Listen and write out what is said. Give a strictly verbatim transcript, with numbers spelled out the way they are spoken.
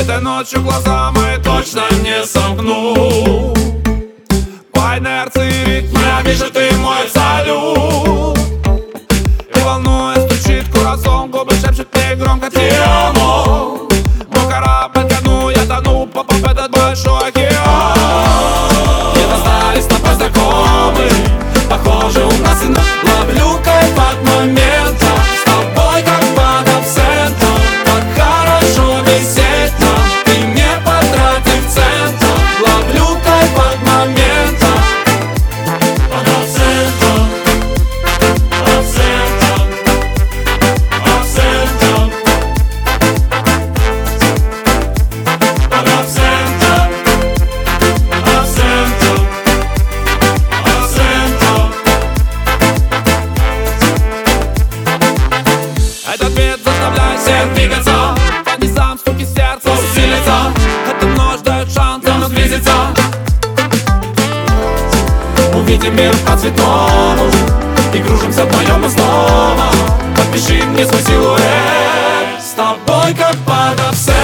Этой ночью глаза мои точно не сомкну. По инерции ритма я вижу, ты мой салют. И волнуясь стучит курасом, губы шепчут мне громко «Ти амо». Мой корабль ко дну, я тону, попав в этот большой океан. Где-то стали с тобой знакомы, похоже у нас и на. Ловлю кайф от момента, с тобой как под абсентом. Так хорошо висеть нам, ты не потратив цента. Ловлю кайф от момента, под абсентом, абсентом, абсентом, под абсентом, абсентом, абсентом. Этот бит заставляет всех двигаться, по низам стуки сердца усилится. Эта ночь дает шанс нам сблизиться. Увидим мир по-цветному и кружимся вдвоем мы снова. Подпиши мне свой силуэт, с тобой как под абсент.